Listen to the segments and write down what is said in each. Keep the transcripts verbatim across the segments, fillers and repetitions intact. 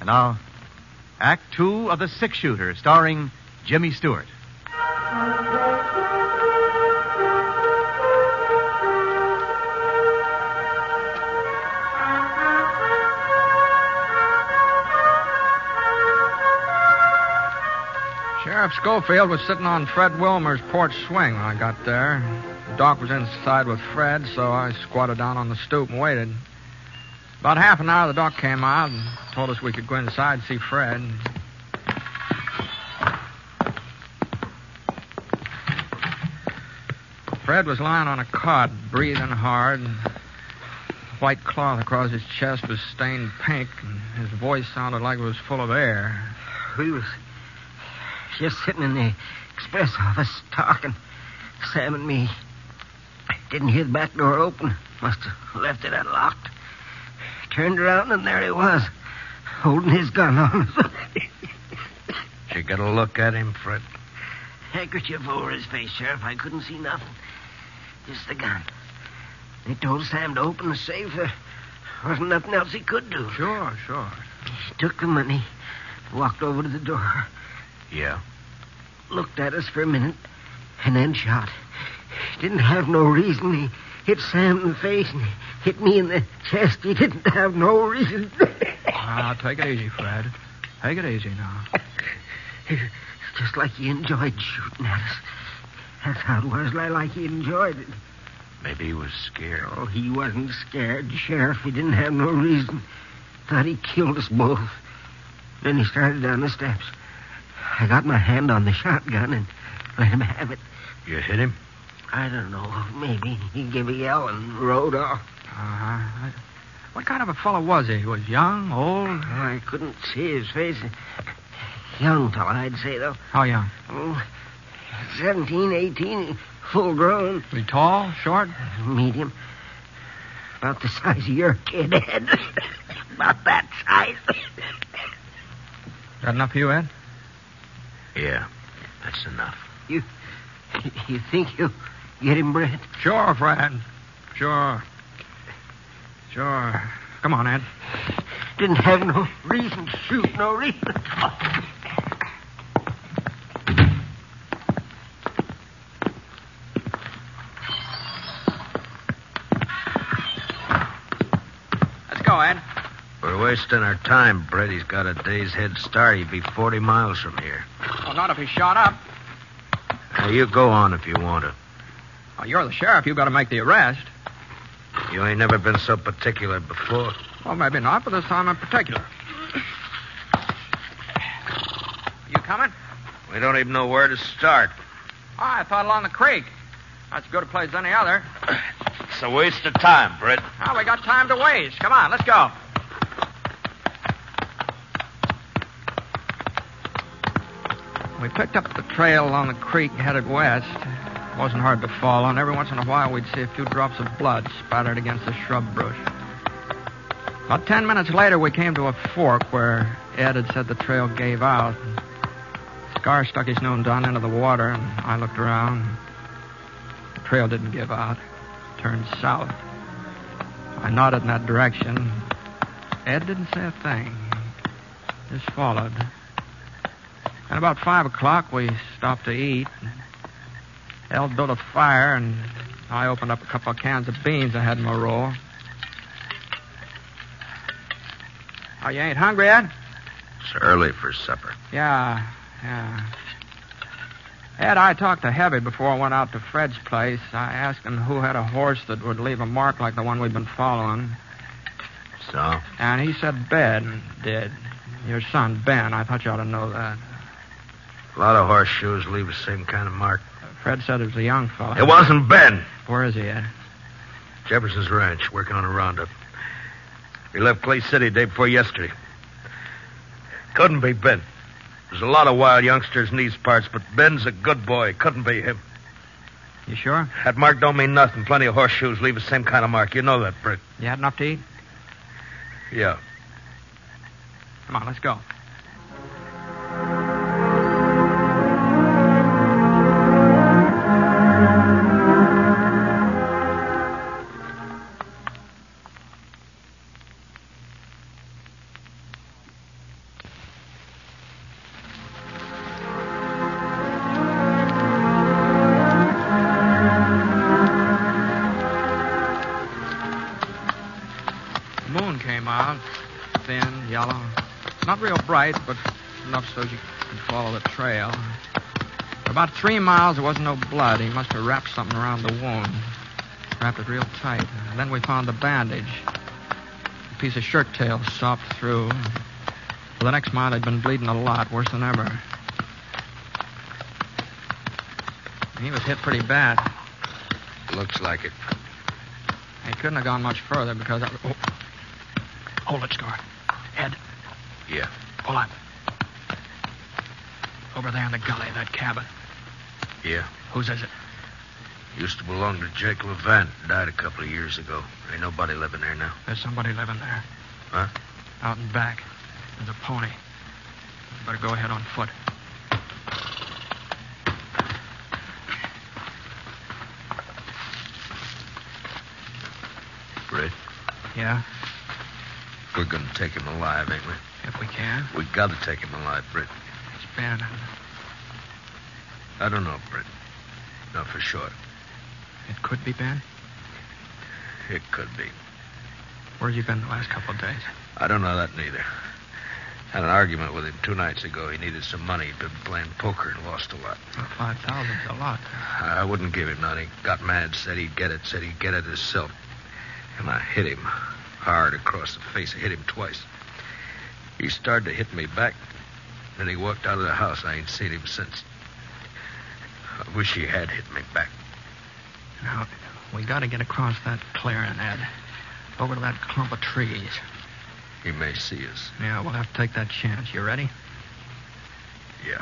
now, Act Two of The Six Shooter, starring Jimmy Stewart. Sheriff Schofield was sitting on Fred Wilmer's porch swing when I got there. Doc was inside with Fred, so I squatted down on the stoop and waited. About half an hour, the doc came out and told us we could go inside and see Fred. Fred was lying on a cot, breathing hard. White cloth across his chest was stained pink, and his voice sounded like it was full of air. We was just sitting in the express office talking, Sam and me. Didn't hear the back door open. Must have left it unlocked. Turned around, and there he was, holding his gun on us. Did you get a look at him, Fred? Handkerchief over his face, Sheriff. I couldn't see nothing. Just the gun. They told Sam to open the safe. There wasn't nothing else he could do. Sure, sure. He took the money, walked over to the door. Yeah. Looked at us for a minute, and then shot. Didn't have no reason. He hit Sam in the face and hit me in the chest. He didn't have no reason. Ah, take it easy, Fred. Take it easy now. It's just like he enjoyed shooting at us. That's how it was, like he enjoyed it. Maybe he was scared. Oh, he wasn't scared, Sheriff. He didn't have no reason. Thought he killed us both. Then he started down the steps. I got my hand on the shotgun and let him have it. You hit him? I don't know. Maybe he gave a yell and rode off. Uh-huh. What kind of a fellow was he? He was young, old? Oh, I couldn't see his face. Young fella, I'd say, though. How young? Oh, seventeen, eighteen, full grown. Was he tall, short? Medium. About the size of your kid, Ed. About that size. Got enough for you, Ed? Yeah, that's enough. You, you think you'll get him, Brett? Sure, Fred. Sure. Sure. Come on, Ed. Didn't have no reason to shoot, no reason. Let's go, Ed. We're wasting our time, Brett. He's got a day's head start. He'd be forty miles from here. Well, not if he's shot up. Now, you go on if you want to. Oh, you're the sheriff. You've got to make the arrest. You ain't never been so particular before. Well, maybe not, but this time I'm particular. You coming? We don't even know where to start. Oh, I thought along the creek. That's as good a place as any other. It's a waste of time, Brett. Oh, we got time to waste. Come on, let's go. We picked up the trail along the creek, headed west. It wasn't hard to follow, and every once in a while we'd see a few drops of blood spattered against the shrub bush. About ten minutes later, we came to a fork where Ed had said the trail gave out. Scar stuck his nose down into the water, and I looked around. The trail didn't give out. It turned south. I nodded in that direction. Ed didn't say a thing. Just followed. And about five o'clock, we stopped to eat. El built a fire, and I opened up a couple of cans of beans I had in my roll. Oh, you ain't hungry, Ed? It's early for supper. Yeah, yeah. Ed, I talked to Heavy before I went out to Fred's place. I asked him who had a horse that would leave a mark like the one we've been following. So? And he said Ben did. Your son, Ben. I thought you ought to know that. A lot of horseshoes leave the same kind of mark. Fred said it was a young fellow. It wasn't Ben. Where is he, Ed? Jefferson's ranch, working on a roundup. He left Clay City day before yesterday. Couldn't be Ben. There's a lot of wild youngsters in these parts, but Ben's a good boy. Couldn't be him. You sure? That mark don't mean nothing. Plenty of horseshoes leave the same kind of mark. You know that, Britt. You had enough to eat? Yeah. Come on, let's go. yellow. Not real bright, but enough so you could follow the trail. For about three miles, there wasn't no blood. He must have wrapped something around the wound. Wrapped it real tight. And then we found the bandage. A piece of shirt tail sopped through. For the next mile, he'd been bleeding a lot, worse than ever. He was hit pretty bad. Looks like it. He couldn't have gone much further because... I... Oh. Hold it, Scar. Ed. Yeah. Hold on. Over there in the gully, that cabin. Yeah. Whose is it? Used to belong to Jake Levant. Died a couple of years ago. Ain't nobody living there now. There's somebody living there. Huh? Out and back. There's a pony. You better go ahead on foot. Britt, Yeah? we're going to take him alive, ain't we? If we can. We got to take him alive, Britt. It's Ben. I don't know, Britt. Not for sure. It could be Ben. It could be. Where's he been the last couple of days? I don't know that neither. Had an argument with him two nights ago. He needed some money. He'd been playing poker and lost a lot. Well, five thousand's a lot. I wouldn't give him none. He got mad, said he'd get it, said he'd get it himself. And I hit him hard across the face. I hit him twice. He started to hit me back. Then he walked out of the house. I ain't seen him since. I wish he had hit me back. Now, we got to get across that clearing, Ed. Over to that clump of trees. He may see us. Yeah, we'll have to take that chance. You ready? Yeah.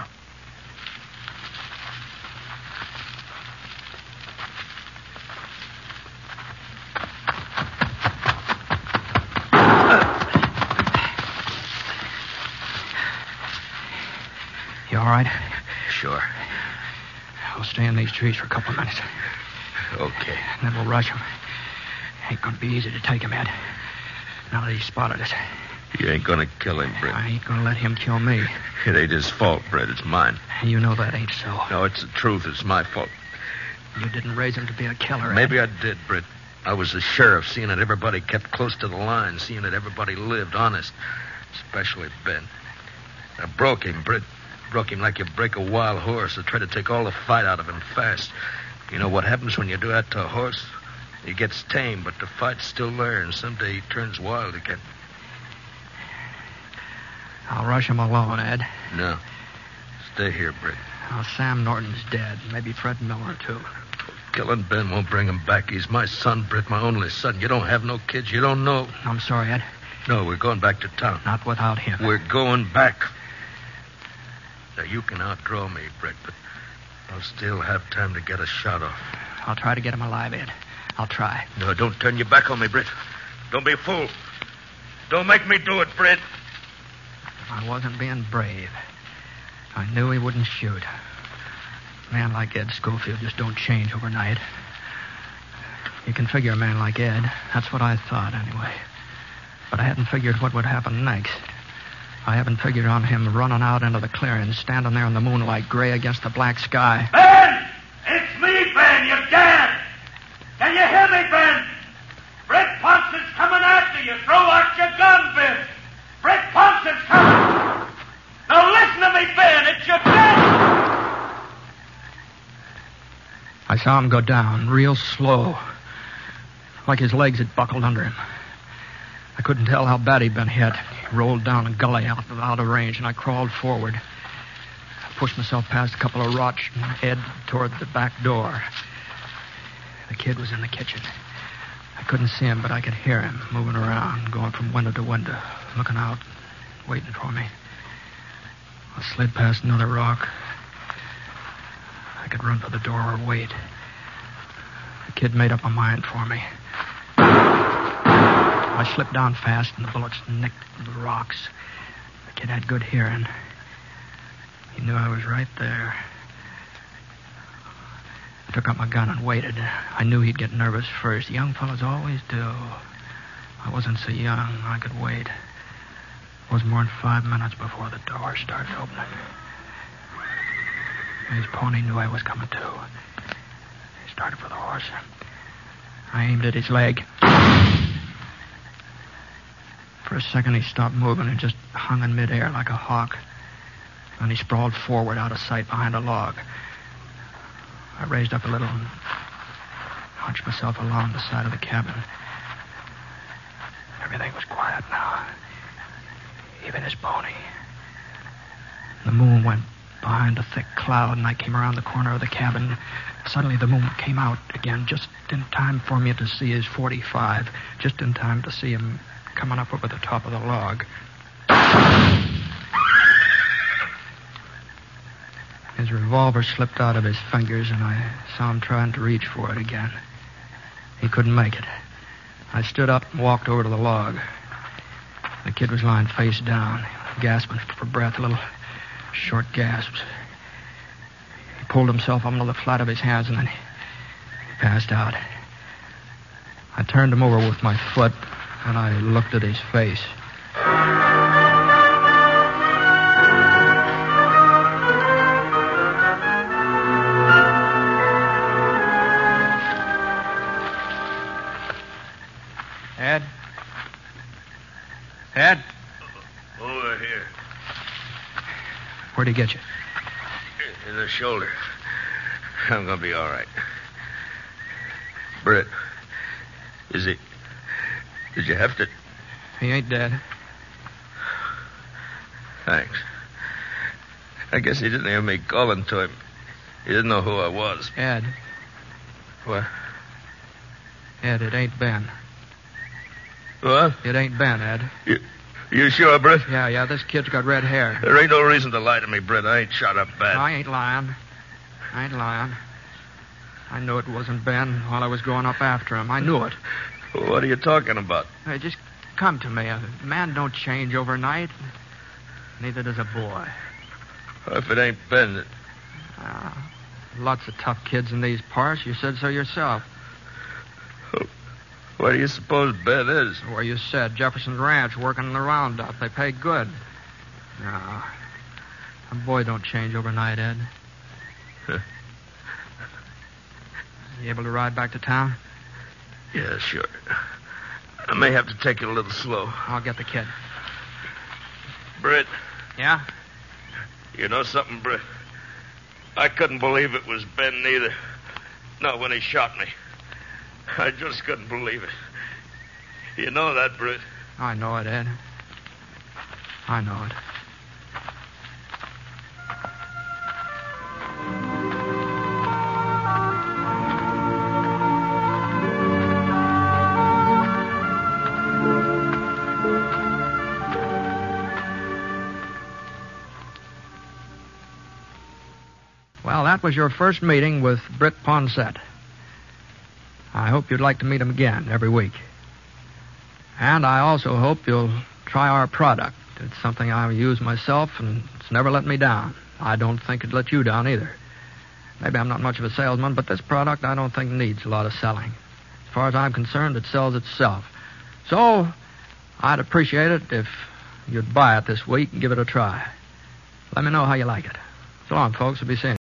You all right? Sure. We'll stay in these trees for a couple of minutes. Okay. And then we'll rush him. Ain't gonna be easy to take him, Ed. Now that he's spotted us. You ain't gonna kill him, Britt. I ain't gonna let him kill me. It ain't his fault, Britt. It's mine. You know that ain't so. No, it's the truth. It's my fault. You didn't raise him to be a killer, Ed. Maybe I did, Britt. I was the sheriff, seeing that everybody kept close to the line, seeing that everybody lived honest, especially Ben. I broke him, Britt. Broke him like you break a wild horse. I tried to take all the fight out of him fast. You know what happens when you do that to a horse? He gets tame, but the fight's still there, and someday he turns wild again. I'll rush him alone, Ed. No. Stay here, Britt. Oh, Sam Norton's dead. Maybe Fred Miller, too. Killing Ben won't bring him back. He's my son, Britt, my only son. You don't have no kids. You don't know. I'm sorry, Ed. No, we're going back to town. Not without him. We're going back. Now, you can outdraw me, Britt, but I'll still have time to get a shot off. I'll try to get him alive, Ed. I'll try. No, don't turn your back on me, Britt. Don't be a fool. Don't make me do it, Britt. I wasn't being brave. I knew he wouldn't shoot. A man like Ed Schofield just don't change overnight. You can figure a man like Ed. That's what I thought, anyway. But I hadn't figured what would happen next. I haven't figured on him running out into the clearing, standing there in the moonlight, gray against the black sky. Ben! It's me, Ben! You're dead! Can you hear me, Ben? Britt Ponson's coming after you. Throw out your gun, Ben. Britt Ponson's coming. Now listen to me, Ben. It's your death. I saw him go down, real slow, like his legs had buckled under him. I couldn't tell how bad he'd been hit. He rolled down a gully out, out of range, and I crawled forward. I pushed myself past a couple of rocks and head toward the back door. The kid was in the kitchen. I couldn't see him, but I could hear him moving around, going from window to window, looking out, waiting for me. I slid past another rock. I could run for the door or wait. The kid made up my mind for me. I slipped down fast, and the bullets nicked the rocks. The kid had good hearing. He knew I was right there. I took out my gun and waited. I knew he'd get nervous first. Young fellas always do. I wasn't so young. I could wait. It was more than five minutes before the door started opening. His pony knew I was coming, too. He started for the horse. I aimed at his leg. For a second, he stopped moving and just hung in midair like a hawk. Then he sprawled forward out of sight behind a log. I raised up a little and hunched myself along the side of the cabin. Everything was quiet now, even his pony. The moon went behind a thick cloud, and I came around the corner of the cabin. Suddenly, the moon came out again, just in time for me to see his forty-five, just in time to see him coming up over the top of the log. His revolver slipped out of his fingers, and I saw him trying to reach for it again. He couldn't make it. I stood up and walked over to the log. The kid was lying face down, gasping for breath, little short gasps. He pulled himself up onto the flat of his hands, and then he passed out. I turned him over with my foot, and I looked at his face. Ed? Ed? Over here. Where'd he get you? In the shoulder. I'm gonna be all right. Britt, is he... Did you have to... He ain't dead. Thanks. I guess he didn't hear me calling to him. He didn't know who I was. Ed. What? Ed, it ain't Ben. What? It ain't Ben, Ed. You, you sure, Britt? Yeah, yeah, this kid's got red hair. There ain't no reason to lie to me, Britt. I ain't shot up bad. I ain't lying. I ain't lying. I knew it wasn't Ben while I was going up after him. I knew it. What are you talking about? Hey, just come to me. A man don't change overnight. Neither does a boy. If it ain't Ben... Uh, lots of tough kids in these parts. You said so yourself. Where do you suppose Ben is? Where you said, Jefferson's Ranch, working in the roundup. They pay good. No. A boy don't change overnight, Ed. Huh. You able to ride back to town? Yeah, sure. I may have to take it a little slow. I'll get the kid. Britt. Yeah? You know something, Britt? I couldn't believe it was Ben neither. Not when he shot me. I just couldn't believe it. You know that, Britt? I know it, Ed. I know it. Well, that was your first meeting with Britt Ponsett. I hope you'd like to meet him again every week. And I also hope you'll try our product. It's something I use myself, and it's never let me down. I don't think it'd let you down either. Maybe I'm not much of a salesman, but this product I don't think needs a lot of selling. As far as I'm concerned, it sells itself. So, I'd appreciate it if you'd buy it this week and give it a try. Let me know how you like it. So long, folks. We'll be seeing you.